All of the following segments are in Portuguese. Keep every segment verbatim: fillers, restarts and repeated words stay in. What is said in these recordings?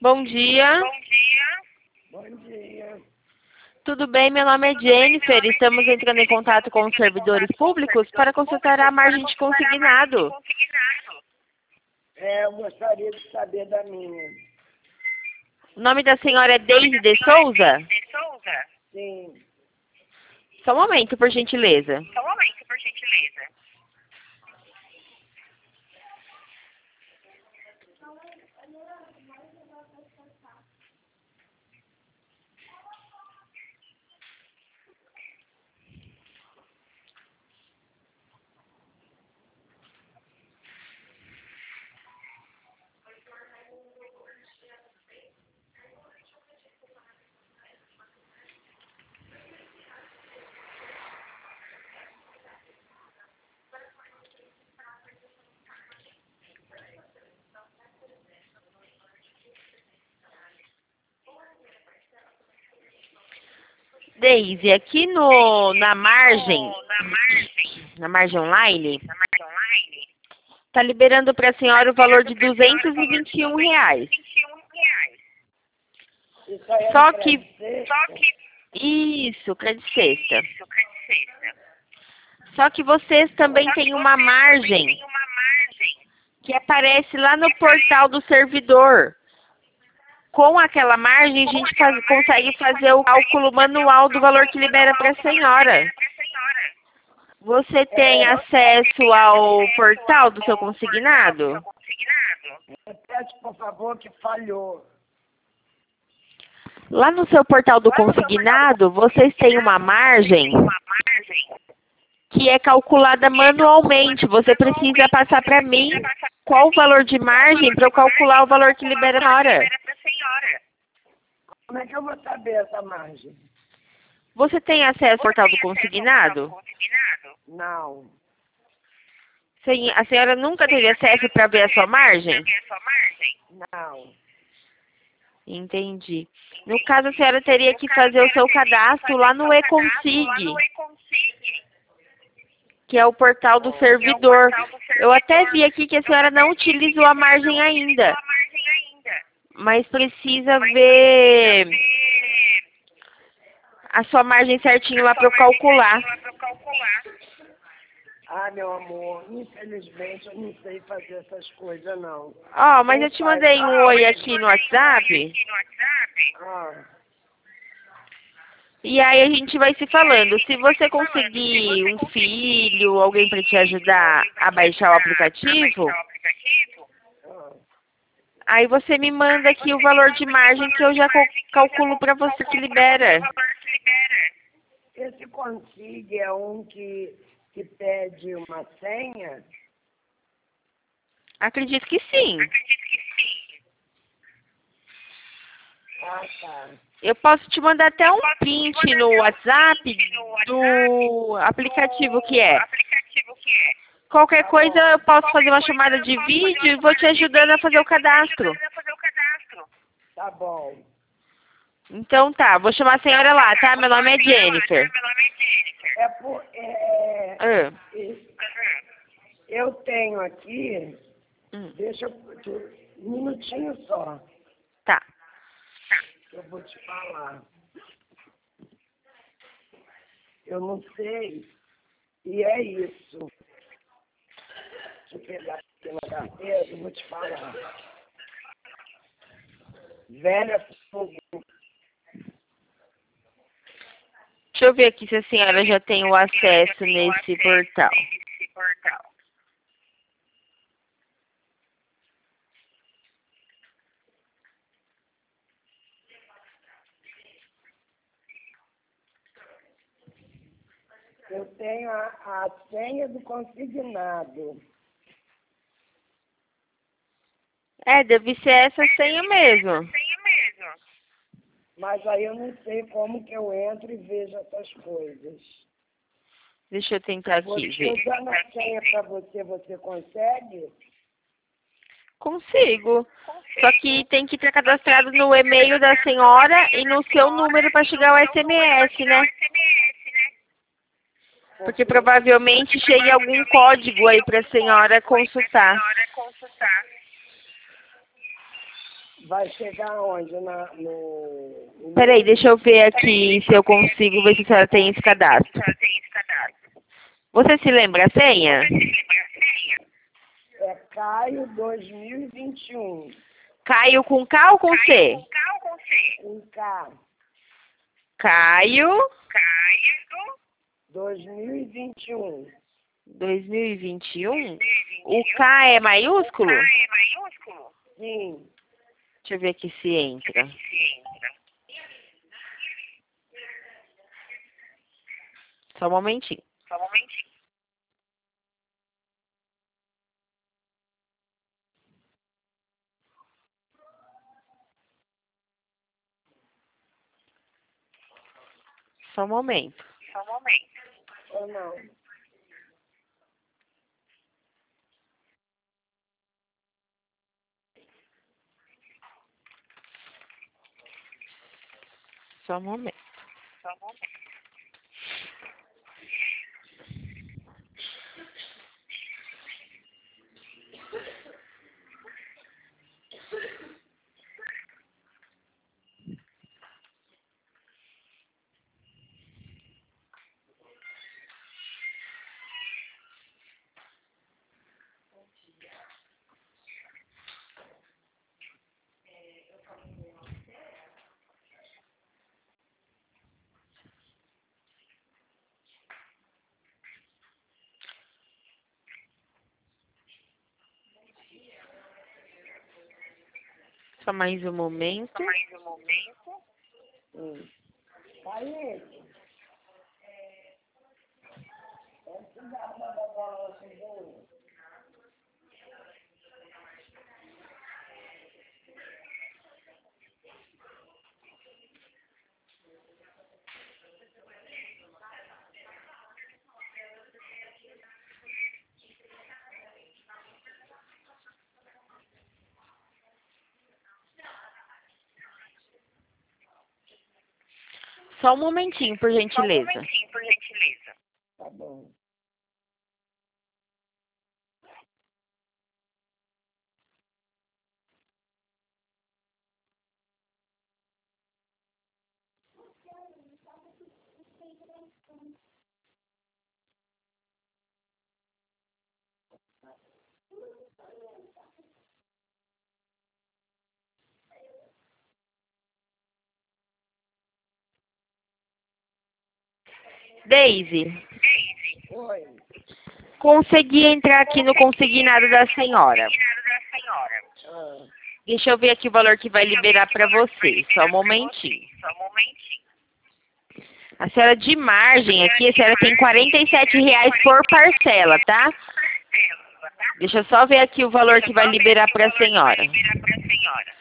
Bom dia. Bom dia. Bom dia. Tudo bem? Meu nome é Jennifer. Estamos entrando em contato com os servidores públicos para consultar a margem de consignado. Consignado. É, eu gostaria de saber da minha. O nome da senhora é Deise de Souza? De Souza. Sim. Só um momento, por gentileza. Só um momento, por gentileza. Deise, aqui no, na margem, No- Na margem, na margem online, na margem online, está liberando para a senhora o valor de duzentos e vinte e um reais. vinte e um reais. Isso aí é Só no que- Credit Só Sexta? Isso, crédito sexta. isso, de sexta. Só que vocês também Só que têm uma você margem Tem uma margem. que aparece lá no portal do servidor. Com aquela margem, a gente faz- consegue fazer o cálculo manual do valor que libera para a senhora. Pra senhora. Você tem acesso ao portal do seu consignado? Consignado. Repete, por favor, que falhou. Lá no seu portal do consignado, vocês têm uma margem Uma margem. que é calculada manualmente. Você precisa passar para mim qual o valor de margem para eu calcular o valor que libera a senhora. Libera pra senhora. Como é que eu vou saber essa margem? Você tem acesso ao portal do Tem acesso ao consignado? Consignado? Não. Sim, a senhora nunca teve acesso para ver a sua margem? Pra ver a sua margem? Não. Entendi. No caso, a senhora teria que fazer o seu cadastro lá no Lá eConsig, no eConsig. que é o portal do Que é o servidor. portal do servidor. Eu até vi aqui que a senhora não utilizou a margem ainda, A margem ainda. mas precisa ver a sua margem certinho lá para eu calcular. Lá pra eu calcular. Ah, meu amor, infelizmente eu não sei fazer essas coisas, não. Ó, mas eu te mandei um oi aqui no WhatsApp, Aqui no WhatsApp. Ah, e aí a gente vai se falando. Se você conseguir um filho, alguém para te ajudar a baixar o aplicativo, Baixar o aplicativo. ah. aí você me manda aqui o valor de margem que eu já cal- calculo para você que libera. O valor que libera. Esse Consig é um que, que pede uma senha? Acredito que sim. Acredito que sim. Ah, tá. Eu posso te mandar até um print no WhatsApp do aplicativo que é. Aplicativo que é. Qualquer coisa eu posso fazer uma chamada de vídeo e vou te ajudando a fazer o cadastro. Precisa fazer o cadastro. Tá bom. Então tá, vou chamar a senhora lá, tá? Meu nome é Jennifer. Meu nome é Jennifer. É por, é, Ah, eu tenho aqui, hum, deixa eu, um minutinho só, tá. eu vou te falar. Eu não sei, e é isso. Deixa eu pegar aqui na carteira, eu vou te falar. Velha fogo. Deixa eu ver aqui se a senhora já tem o acesso nesse portal. Esse portal. Eu tenho a, a senha do consignado. É, deve ser essa senha mesmo. Senha mesmo. Mas aí eu não sei como que eu entro e vejo essas coisas. Deixa eu tentar aqui Você ver. dando a senha para você, você consegue? Consigo. Só que tem que estar cadastrado no e-mail da senhora e no seu número para chegar o S M S, né? S M S, né? Porque provavelmente chegue algum código aí para a senhora consultar. Senhora consultar. vai chegar onde? Na, no... Peraí, deixa eu ver aqui se eu consigo ver se a senhora tem esse cadastro. Só tem esse cadastro. Você se lembra a senha? Você se lembra a senha? É Caio dois mil e vinte e um. Caio com K ou com C? Com K ou com C? Com K. Caio Caio dois mil e vinte e um. dois mil e vinte e um. O K é maiúsculo? K é maiúsculo? Sim. Deixa eu ver aqui se entra. Se entra. Só um momentinho. Só um momentinho. Só um momento. Só um momento. Ou não? Só um momento. Só um momento. Só mais um momento. Só mais um momento. Hum. Caio. Essa dá da bola segunda. Só um momentinho, por Só um gentileza. momentinho, por gentileza. Tá bom. Daisy, Oi. consegui entrar aqui no consignado da senhora. Combinado da senhora. Ah, Deixa eu ver aqui o valor que vai liberar para você. Só um momentinho. Só um momentinho. A senhora de margem aqui, a senhora tem quarenta e sete reais por parcela, tá? Parcela, tá? Deixa eu só ver aqui o valor que vai liberar para a senhora. Liberar para a senhora.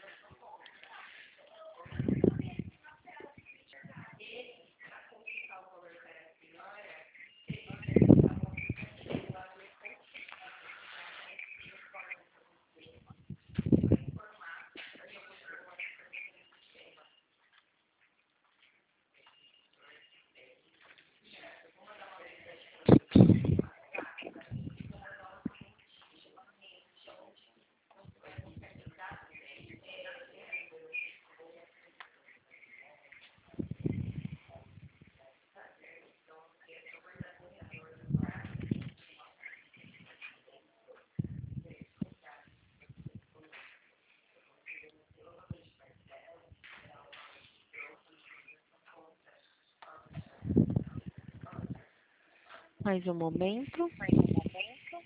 Mais um momento. Mais um momento.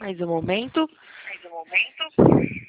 Mais um momento. Mais um momento.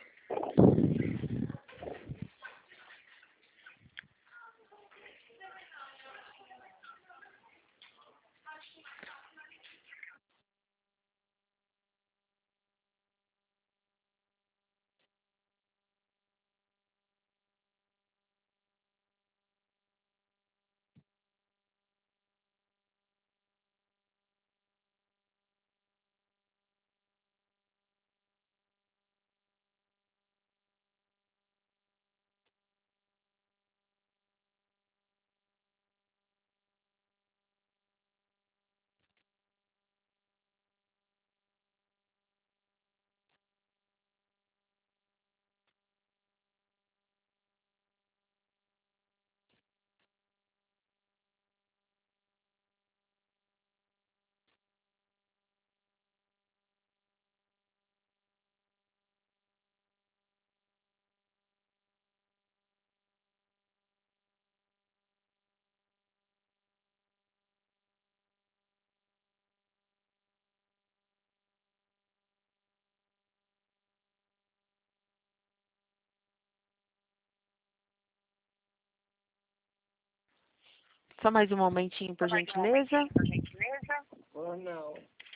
Só mais um momentinho, por Mais um gentileza. momentinho, por gentileza. Ou não?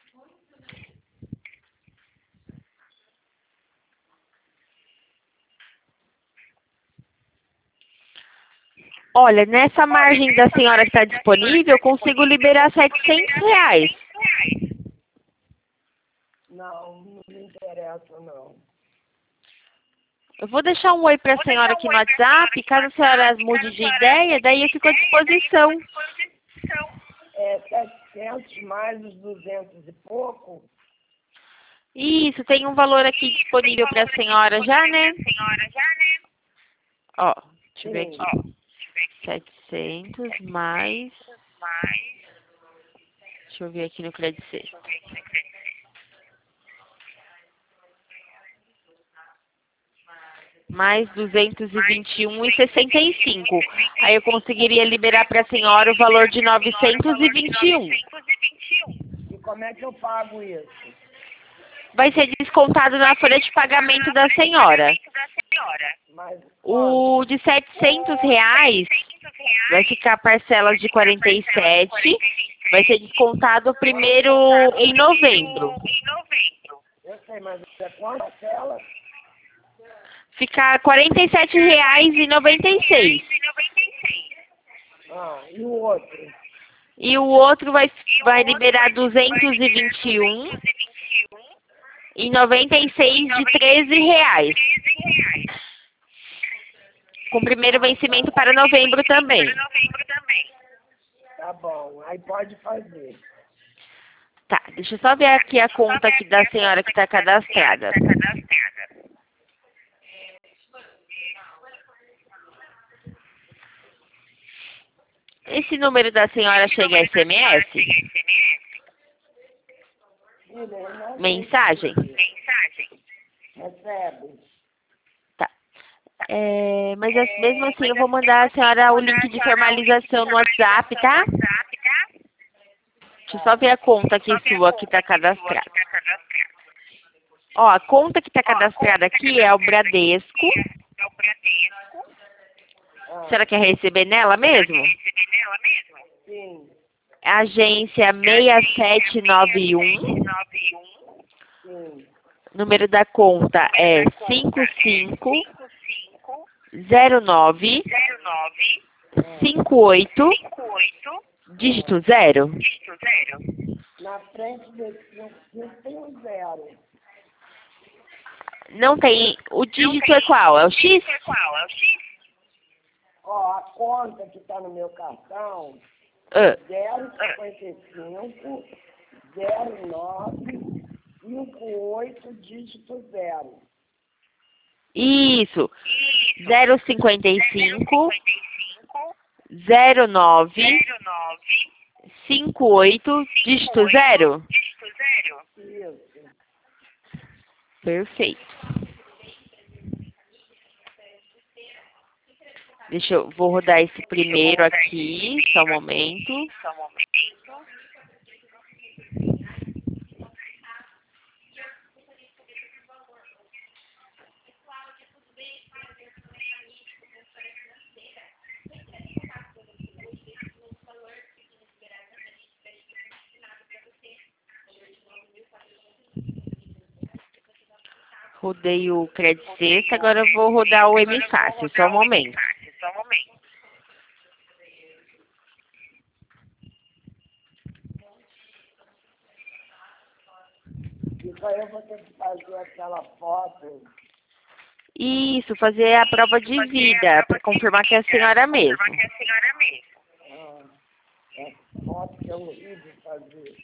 Olha, nessa margem da senhora que está disponível, eu consigo liberar setecentos reais. Não, não me interessa, não. Eu vou deixar um oi para a senhora aqui no WhatsApp, caso a senhora mude de ideia, daí eu fico à disposição. É setecentos mais os duzentos e pouco? Isso, tem um valor aqui disponível para a senhora já, né? Senhora já, né? Ó, deixa eu ver Sim. aqui. setecentos mais... Mais. Deixa eu ver aqui no Credit Sexta. Mais duzentos e vinte e um e sessenta e cinco. Aí eu conseguiria liberar para a senhora o valor de novecentos e vinte e um. E como é que eu pago isso? Vai ser descontado na folha de pagamento da senhora. Da senhora. Mas O de setecentos reais vai ficar parcelas de quarenta e sete. Vai ser descontado primeiro em novembro. Em novembro. eu sei, mas é quanto tela? Fica quarenta e sete reais e noventa e seis. E noventa e seis. Ah, e o outro? E o outro vai, vai liberar duzentos e vinte e um e noventa e seis de treze reais. Com primeiro vencimento para novembro também. Para novembro também. Tá bom, aí pode fazer. Tá, deixa eu só ver aqui a conta aqui da senhora que está cadastrada. Está cadastrada. Esse número da senhora chega a S M S? Filha, eu não sei Mensagem? Mensagem. recebe. Tá. É, mas as- mesmo assim eu vou mandar a senhora o link de formalização no WhatsApp, tá? WhatsApp, tá? Deixa eu só ver a conta aqui sua que está cadastrada. Está cadastrada. Ó, a conta que está cadastrada aqui é o Bradesco. É o Bradesco. Ah, A senhora quer receber nela mesmo? Receber nela mesmo? sim, Agência seis sete nove um. nove um. sim. Número da conta é cinco cinco cinco zero nove zero nove cinco oito, cinco oito dígito zero. dígito zero. Na frente desse cinco cinco tem um zero. Não tem. O dígito é qual? É o X? É qual? É o X? Ó, a conta que está no meu cartão Ah, zero cinquenta e cinco zero nove cinco oito dígito zero. isso. zero cinquenta e cinco cinquenta e cinco zero nove zero nove cinco oito, dígito zero. dígito zero. Isso. Perfeito. Deixa eu. Vou rodar esse primeiro aqui. Só um momento. Só um momento. Rodei o Credit Sexta, agora eu vou rodar o M Fácil, só um momento. Só um momento. Então eu vou ter que fazer aquela foto. Isso, fazer a prova de vida, para confirmar que é a senhora mesmo. Confirmar que é a senhora mesmo. Ah, é foto que é horrível fazer.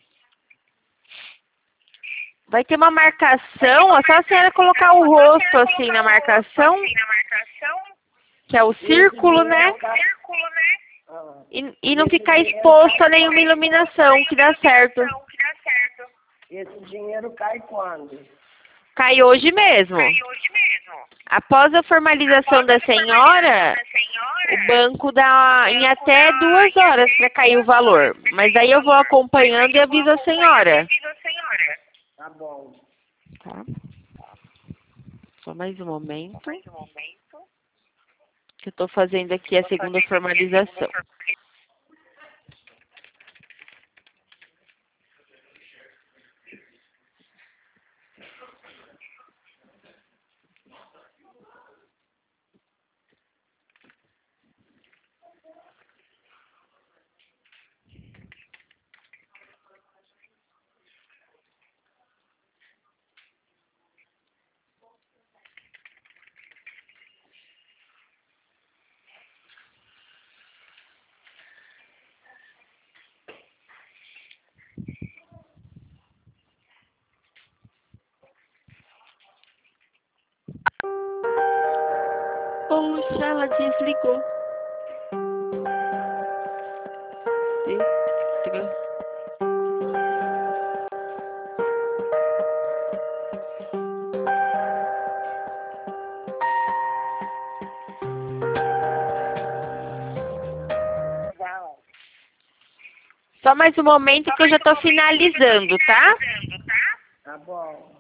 Vai ter uma marcação, é só a senhora colocar o rosto assim na marcação, Assim, na marcação, que é o círculo, né? círculo, né? Ah, E, e não ficar exposto a nenhuma iluminação, que dá certo. Então, que dá certo. esse dinheiro cai quando? Cai hoje mesmo. E hoje mesmo. Após a formalização da senhora, A senhora, o banco dá em até duas horas para cair o valor. Mas aí eu vou acompanhando e aviso a senhora. avisa a senhora. Tá bom. Tá? Só mais um momento, Mais um momento. que eu estou fazendo aqui a segunda formalização. Poxa, ela desligou. Destra- Não. Só mais um momento que eu já estou finalizando, tá? Finalizando, tá? Tá bom.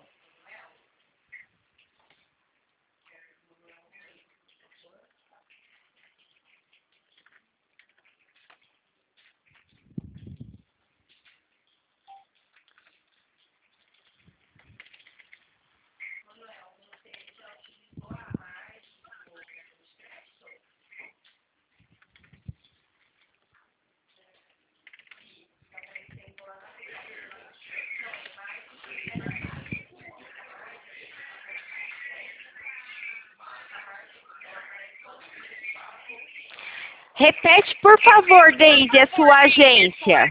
Repete, por favor, Deise, a sua agência.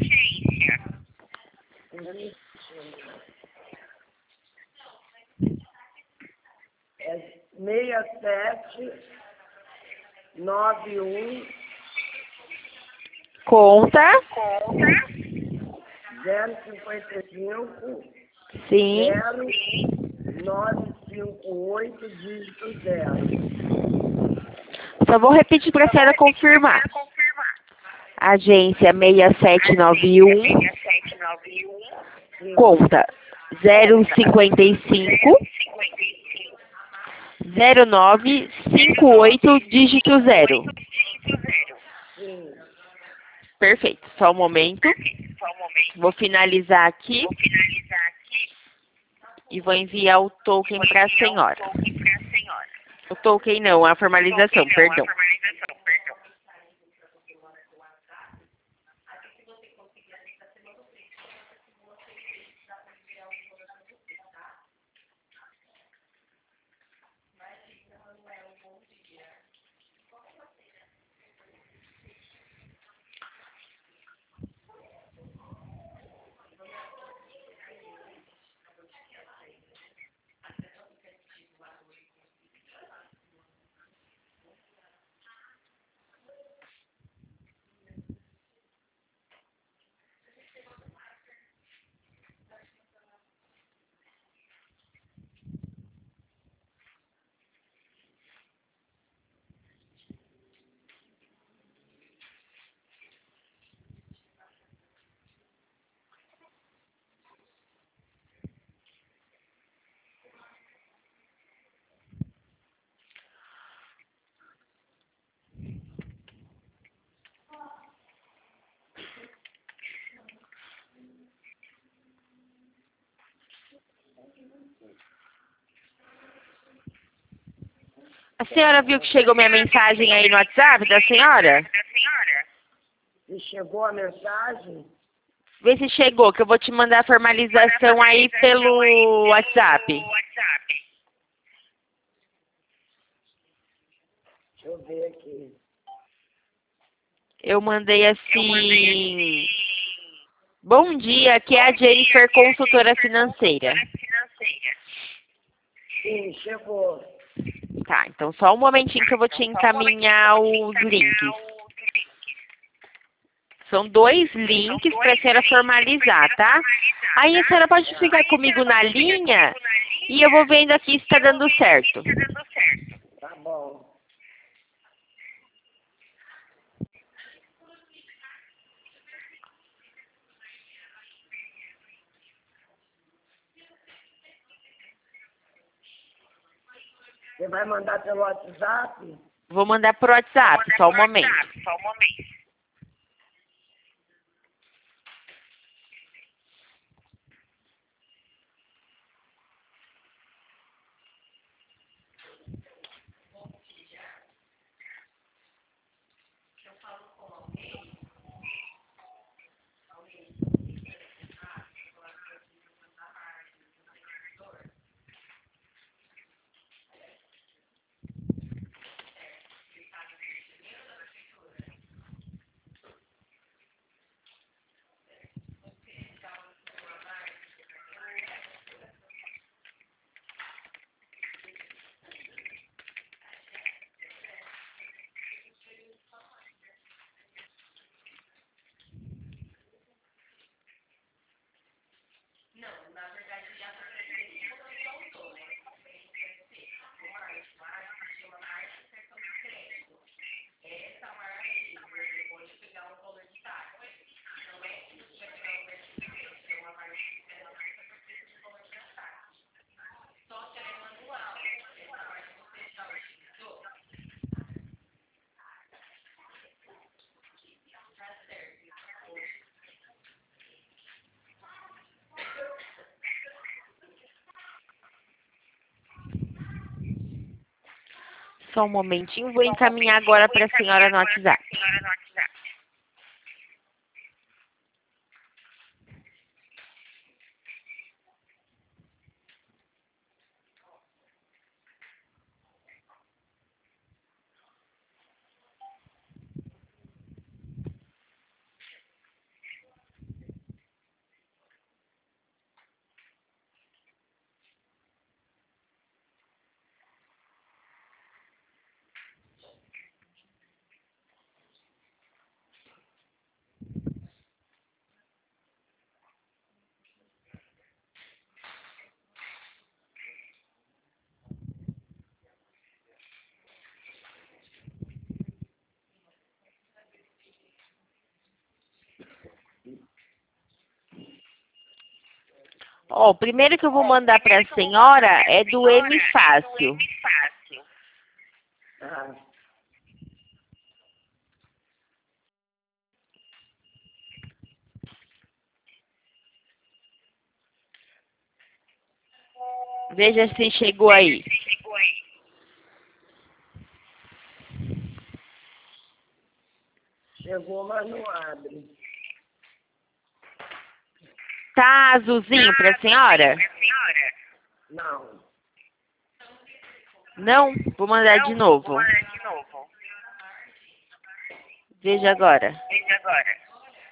É seis sete nove um Conta. Conta. zero cinquenta e cinco Sim. zero nove cinco oito dígito zero. Só vou repetir para a senhora confirmar. Confirmar. Agência seis sete nove um, seis sete nove um. conta zero cinquenta e cinco cinquenta e cinco. zero nove cinco oito dígito zero. Dígito zero. Sim. Perfeito. Só um momento. Só um momento. Vou finalizar aqui Vou finalizar aqui. e vou enviar o token para a senhora. Token para a senhora. O token não, a formalização, Token não, perdão. a formalização, perdão. A senhora viu que chegou minha mensagem aí no WhatsApp da senhora? Da senhora? E chegou a mensagem? Vê se chegou, que eu vou te mandar a formalização aí pelo WhatsApp. WhatsApp. Deixa eu ver aqui. Eu mandei assim... Bom dia, aqui é a Jennifer, consultora financeira. Financeira. Sim, chegou. Tá, então só um momentinho que eu vou te encaminhar os links. São dois links para a senhora formalizar, tá? Aí a senhora pode ficar comigo na linha e eu vou vendo aqui se está dando certo. Tá dando certo. Tá bom. Você vai mandar pelo WhatsApp? Vou mandar por WhatsApp, só um momento. Só um momento. Só um momentinho, vou encaminhar agora para a senhora no WhatsApp. Senhora no WhatsApp. Ó, o primeiro que eu vou mandar para a senhora é do M Fácil. Fácil. Tá. Veja se chegou aí. Chegou aí. Chegou, mas não abre. Tá azulzinho para a senhora? Pra senhora? Não. Não? Vou mandar de novo. Vou mandar de novo. Veja agora. Veja agora.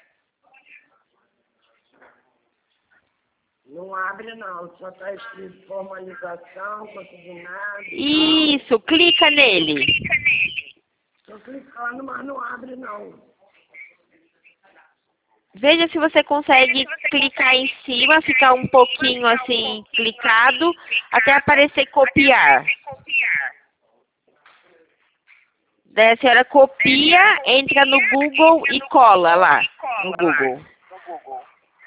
Não abre, não. Só está escrito formalização, consignado. Isso, clica nele. Clica nele. Estou clicando, mas não abre, não. Veja se você consegue clicar em cima, ficar um pouquinho assim, clicado, até aparecer copiar. Copiar. Daí a senhora copia, entra no Google e cola lá no Google. No Google.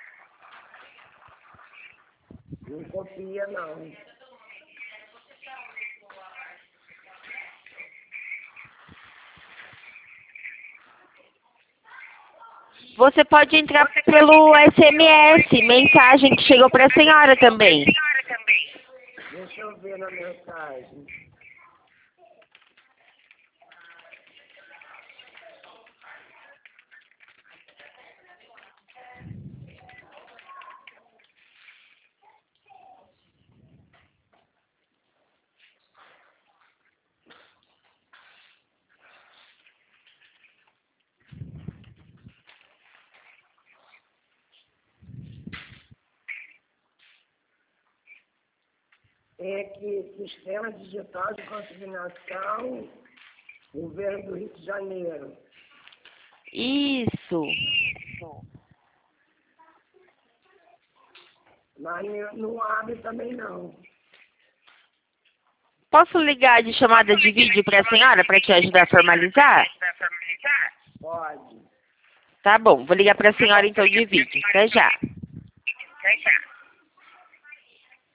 Não copia, não. Você pode entrar pelo S M S, mensagem que chegou para a senhora também. Senhora também. Deixa eu ver na mensagem. É que Sistema Digital de Consignação, Governo do Rio de Janeiro. Isso. Mas não abre também não. Posso ligar de chamada de vídeo para a senhora para te ajudar a formalizar? Para formalizar? Pode. Tá bom, vou ligar para a senhora então de vídeo. Até já. Até já.